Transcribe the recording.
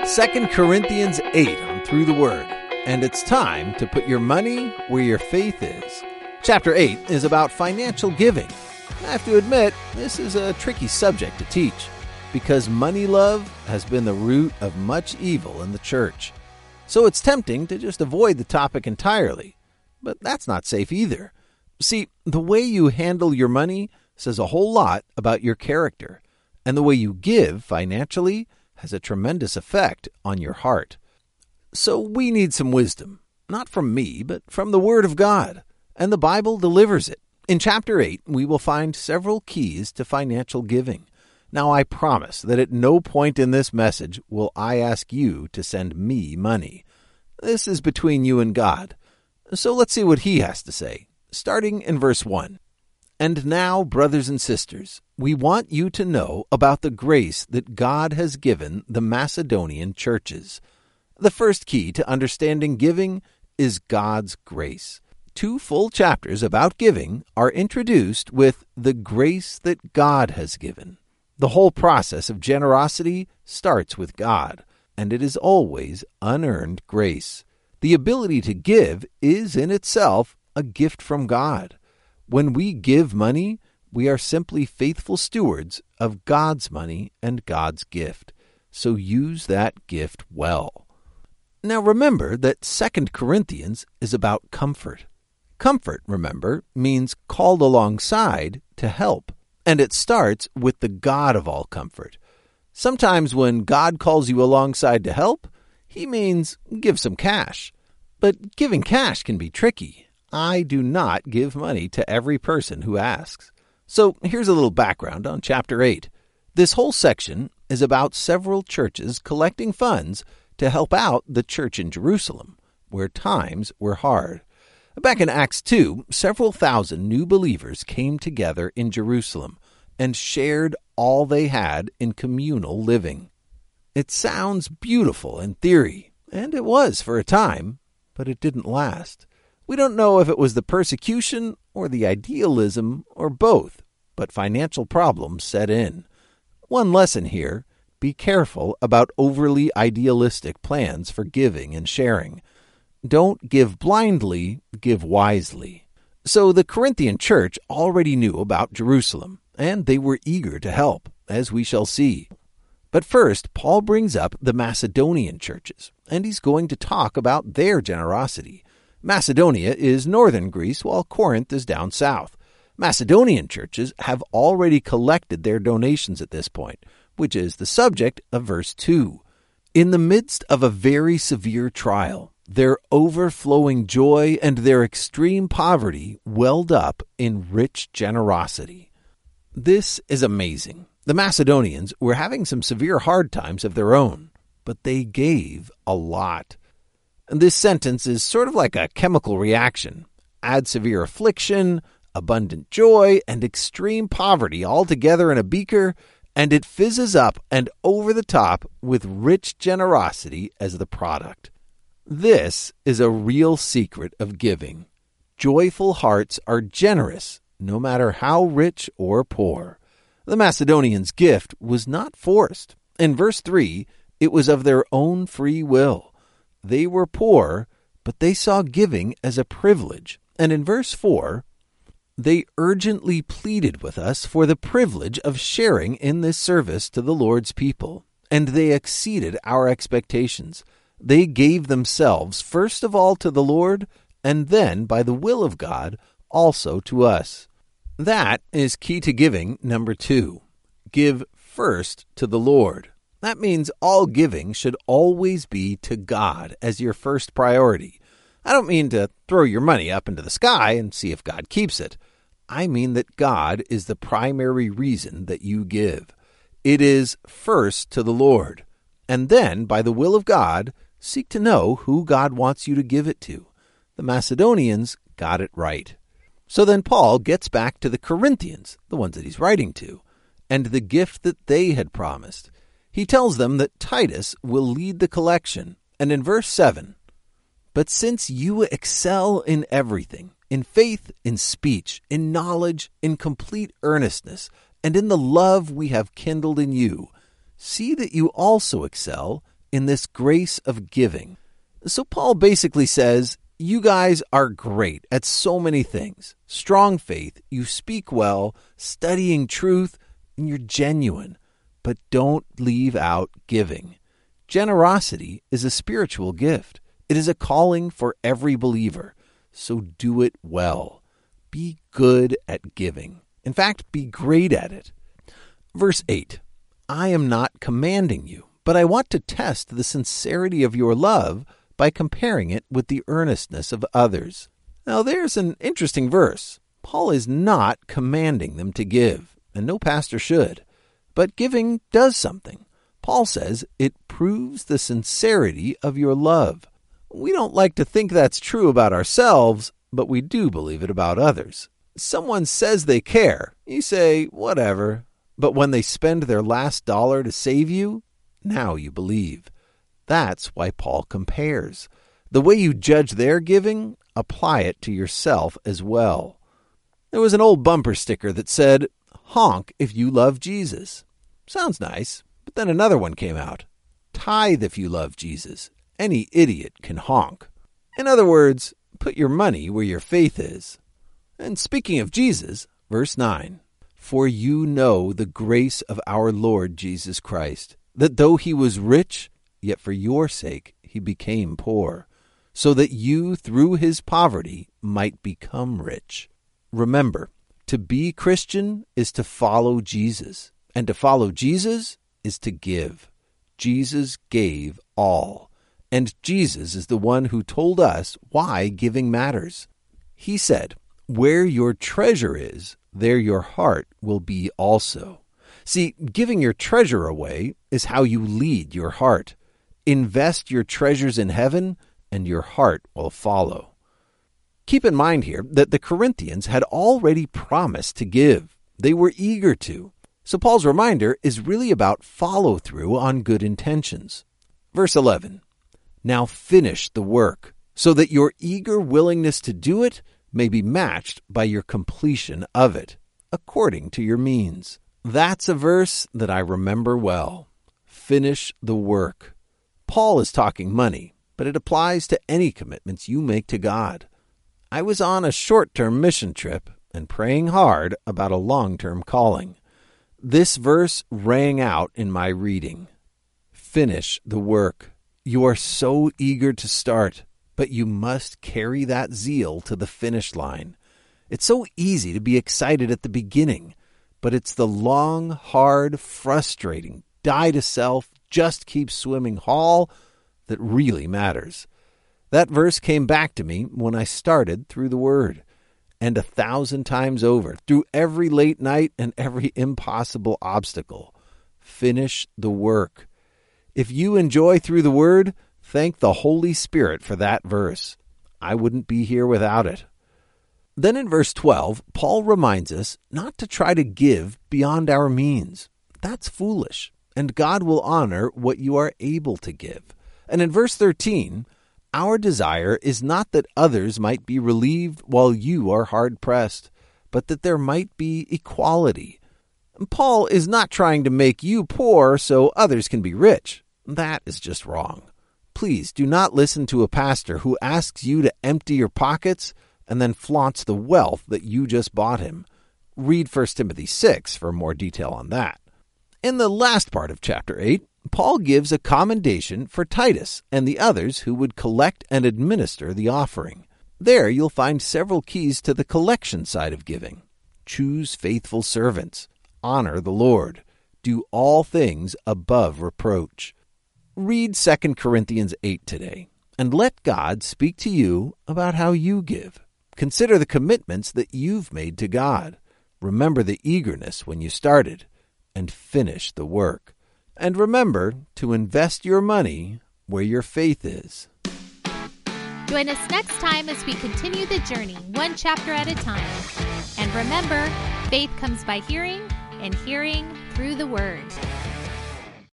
2 Corinthians 8 on Through the Word. And it's time to put your money where your faith is. Chapter 8 is about financial giving. I have to admit, this is a tricky subject to teach because money love has been the root of much evil in the church. So it's tempting to just avoid the topic entirely. But that's not safe either. See, the way you handle your money says a whole lot about your character. And the way you give financially has a tremendous effect on your heart. So we need some wisdom, not from me, but from the Word of God. And the Bible delivers it. In chapter 8, we will find several keys to financial giving. Now, I promise that at no point in this message will I ask you to send me money. This is between you and God. So let's see what He has to say, starting in verse 1. And now, brothers and sisters, we want you to know about the grace that God has given the Macedonian churches. The first key to understanding giving is God's grace. 2 full chapters about giving are introduced with the grace that God has given. The whole process of generosity starts with God, and it is always unearned grace. The ability to give is in itself a gift from God. When we give money, we are simply faithful stewards of God's money and God's gift. So use that gift well. Now remember that 2 Corinthians is about comfort. Comfort, remember, means called alongside to help. And it starts with the God of all comfort. Sometimes when God calls you alongside to help, He means give some cash. But giving cash can be tricky. I do not give money to every person who asks. So here's a little background on chapter 8. This whole section is about several churches collecting funds to help out the church in Jerusalem, where times were hard. Back in Acts 2, several thousand new believers came together in Jerusalem and shared all they had in communal living. It sounds beautiful in theory, and it was for a time, but it didn't last. We don't know if it was the persecution or the idealism or both, but financial problems set in. One lesson here, be careful about overly idealistic plans for giving and sharing. Don't give blindly, give wisely. So the Corinthian church already knew about Jerusalem, and they were eager to help, as we shall see. But first, Paul brings up the Macedonian churches, and he's going to talk about their generosity. Macedonia is northern Greece, while Corinth is down south. Macedonian churches have already collected their donations at this point, which is the subject of verse 2. In the midst of a very severe trial, their overflowing joy and their extreme poverty welled up in rich generosity. This is amazing. The Macedonians were having some severe hard times of their own, but they gave a lot. This sentence is sort of like a chemical reaction. Add severe affliction, abundant joy, and extreme poverty all together in a beaker, and it fizzes up and over the top with rich generosity as the product. This is a real secret of giving. Joyful hearts are generous, no matter how rich or poor. The Macedonians' gift was not forced. In verse 3, it was of their own free will. They were poor, but they saw giving as a privilege. And in verse 4, they urgently pleaded with us for the privilege of sharing in this service to the Lord's people. And they exceeded our expectations. They gave themselves first of all to the Lord, and then, by the will of God, also to us. That is key to giving number 2. Give first to the Lord. That means all giving should always be to God as your first priority. I don't mean to throw your money up into the sky and see if God keeps it. I mean that God is the primary reason that you give. It is first to the Lord. And then, by the will of God, seek to know who God wants you to give it to. The Macedonians got it right. So then Paul gets back to the Corinthians, the ones that he's writing to, and the gift that they had promised. He tells them that Titus will lead the collection. And in verse 7, but since you excel in everything, in faith, in speech, in knowledge, in complete earnestness, and in the love we have kindled in you, see that you also excel in this grace of giving. So Paul basically says, you guys are great at so many things. Strong faith, you speak well, studying truth, and you're genuine. But don't leave out giving. Generosity is a spiritual gift. It is a calling for every believer. So do it well. Be good at giving. In fact, be great at it. Verse 8, I am not commanding you, but I want to test the sincerity of your love by comparing it with the earnestness of others. Now there's an interesting verse. Paul is not commanding them to give, and no pastor should. But giving does something. Paul says it proves the sincerity of your love. We don't like to think that's true about ourselves, but we do believe it about others. Someone says they care. You say, whatever. But when they spend their last dollar to save you, now you believe. That's why Paul compares. The way you judge their giving, apply it to yourself as well. There was an old bumper sticker that said, honk if you love Jesus. Sounds nice, but then another one came out. Tithe if you love Jesus. Any idiot can honk. In other words, put your money where your faith is. And speaking of Jesus, verse 9, for you know the grace of our Lord Jesus Christ, that though he was rich, yet for your sake he became poor, so that you through his poverty might become rich. Remember, to be Christian is to follow Jesus, and to follow Jesus is to give. Jesus gave all, and Jesus is the one who told us why giving matters. He said, where your treasure is, there your heart will be also. See, giving your treasure away is how you lead your heart. Invest your treasures in heaven, and your heart will follow. Keep in mind here that the Corinthians had already promised to give. They were eager to. So Paul's reminder is really about follow-through on good intentions. Verse 11, now finish the work, so that your eager willingness to do it may be matched by your completion of it, according to your means. That's a verse that I remember well. Finish the work. Paul is talking money, but it applies to any commitments you make to God. I was on a short-term mission trip and praying hard about a long-term calling. This verse rang out in my reading. Finish the work. You are so eager to start, but you must carry that zeal to the finish line. It's so easy to be excited at the beginning, but it's the long, hard, frustrating, die to self, just keep swimming haul that really matters. That verse came back to me when I started through the Word, and 1,000 times over, through every late night and every impossible obstacle. Finish the work. If you enjoy through the Word, thank the Holy Spirit for that verse. I wouldn't be here without it. Then in verse 12, Paul reminds us not to try to give beyond our means. That's foolish, and God will honor what you are able to give. And in verse 13, our desire is not that others might be relieved while you are hard-pressed, but that there might be equality. Paul is not trying to make you poor so others can be rich. That is just wrong. Please do not listen to a pastor who asks you to empty your pockets and then flaunts the wealth that you just bought him. Read 1 Timothy 6 for more detail on that. In the last part of chapter 8, Paul gives a commendation for Titus and the others who would collect and administer the offering. There you'll find several keys to the collection side of giving. Choose faithful servants. Honor the Lord. Do all things above reproach. Read 2 Corinthians 8 today, and let God speak to you about how you give. Consider the commitments that you've made to God. Remember the eagerness when you started, and finish the work. And remember to invest your money where your faith is. Join us next time as we continue the journey, one chapter at a time. And remember, faith comes by hearing, and hearing through the Word.